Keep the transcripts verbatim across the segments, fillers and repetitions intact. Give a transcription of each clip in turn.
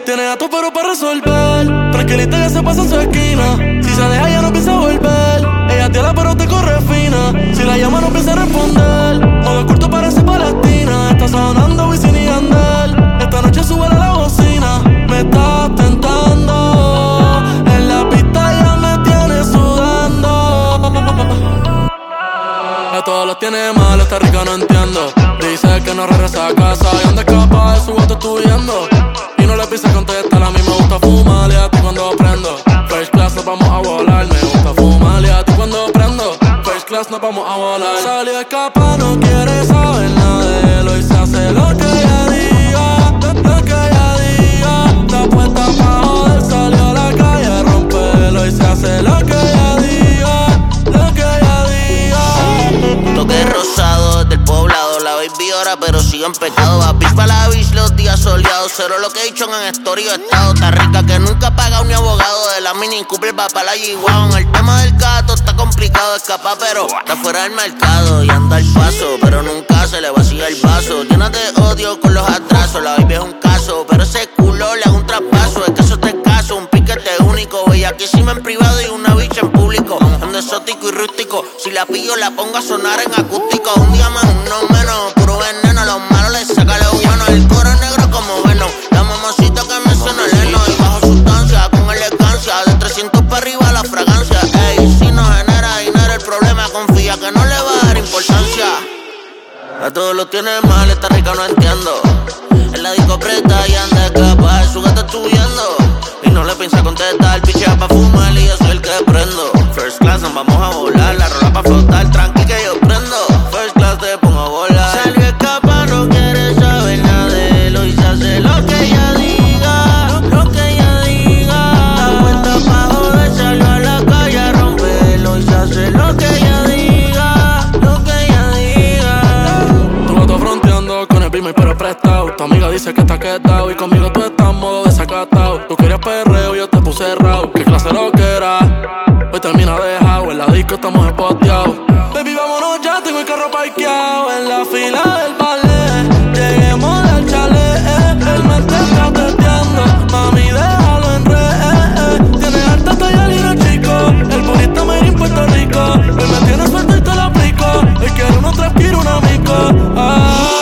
Tiene a tu pero para resolver. Tranquilita ya se pasa en su esquina. Si se deja ya no piensa volver. Ella te la pero te corre fina. Si la llama no piensa responder. Todo corto parece Palestina. Está sonando Wisin y Yandel. Esta noche sube la bocina. Me estás tentando. En la pista ya me tienes sudando. A todos los tiene mal, esta rica no entiendo. Dice que no regresa a casa y anda escapa de su gato estudiando. Y no le pises contestar, a mí me gusta fumar y a ti cuando prendo. First class nos vamos a volar, me gusta fumar y a ti cuando prendo. First class nos vamos a volar. Salió a escapar, no quiere saber nada de él. Hoy se hace lo que ella diga, lo que ella diga. Está puesta pa' joder, salió a la calle a romper. Hoy se hace lo que ella diga, lo que ella diga. Toque rosado desde el poblado, la baby ahora pero sigo en pecado. Va bitch pa' la bitch los días soleados. Cero location en story o estado. Está rica que nunca paga un abogado. De la Mini Cooper va pa' la G-Wagon. El tema del gato está complicado de escapar, pero está fuera del mercado y anda al paso, pero nunca se le vacía el vaso. Llena de odio con los atrasos. La baby es un caso, pero ese culo le hago un traspaso. Es que eso te caso, un piquete único. Bellaquísima en privado y una bicha en público. Ando exótico y rústico. Si la pillo la pongo a sonar en acústico. Un día más, uno menos, puro veneno. Los malos les saca lo bueno. El coro negro como Venom. La mamacita que me suena el heno. Y bajo sustancia, con elegancia. De trescientos para arriba la fragancia. Ey, si no genera dinero el problema. Confía que no le va a dar importancia. A todos los tiene mal, esta rica no entiendo. En la disco presta y anda escapa. Su gato estudiando y no le piensa contestar. Pichea pa' fumar y yo soy el que prendo. First class nos vamos a volar. La rola pa' flotar, tranqui que yo prendo. First class te pongo a volar. Salió a escapar, no quiere saber nada de él. Hoy se hace lo que ella diga, lo que ella diga. Está puesta pa' joder, salió a la calle a romper. Hoy se hace lo que ella diga, lo que ella diga. Tu gato fronteando con el primo y pero prestado. Tu amiga dice que está quedado y conmigo tú estás en modo desacatado. Tú querías perreo, yo te puse rao. ¿Qué clase lo que era? Hoy termina dejado, en la disco estamos espoteados. Baby, vámonos ya, tengo el carro parqueado. En la fila del ballet, lleguemos al chalet. eh, El man te está testeando, mami, déjalo en red. Tiene alta talla y no chico, el bonito me en Puerto Rico. Él me tiene suelto y te lo aplico. Él quiere uno tres, quiere un amigo. Ah.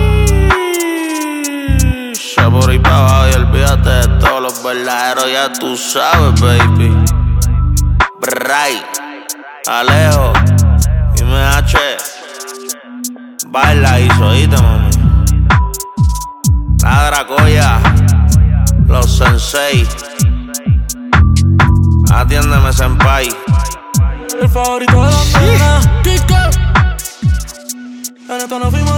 Ya por ahí pa' abajo y olvídate de todos los verdaderos, ya tú sabes, baby. Bray, Alejo, y M H. Baila y oíste, mami. La Dracoya, los Sensei. Atiéndeme, senpai. El favorito de la nena, Kiko. En esto nos fuimos.